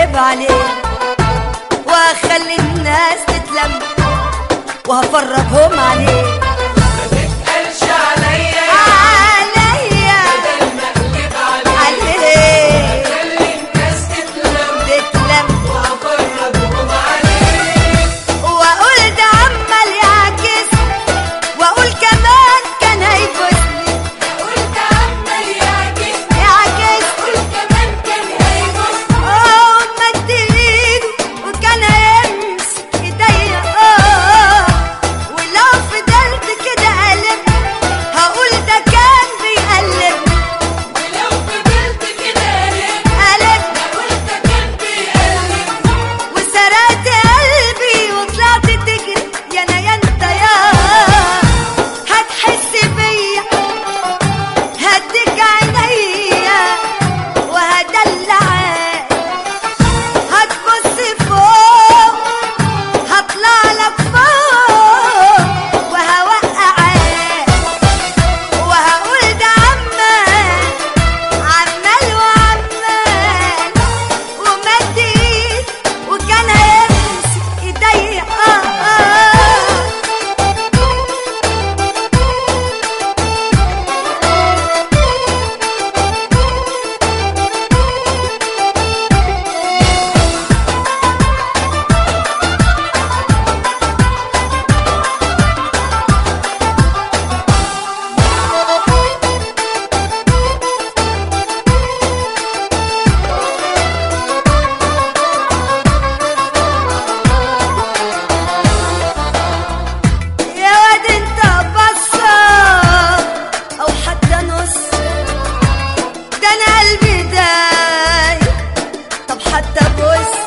المقلب عليه، وهخلي الناس تتلم وهفرجهم عليه. ما تتقلش عليا عليا بدل مقلب عليه، عليه خلي الناس تتلم وهفرجهم عليه. واقول ده عمال يعكس، واقول كمان كان هيفوتني، قلت عمال يعكس، يعكس قول كمان كان هيبص. مد ايده وكان هيمسك ايديا. ولو فضلت كده قلب هقول ده كان بيقلبني، ولو فضلت كده قلب قلت كان بيقلبني. وسرقت قلبي وطلعت تجري يا انا يا انت يا. هتحس بيا هديك عينيا وهدلعك، هتبص فوق هطلع لك فوق وهوقعك، وهقول ده عمال عمال وعمال ومد ايد وكان هيمسك ايديا. يا واد انت بصة او حتى نص، ده انا قلبي دايب، طب حتى بص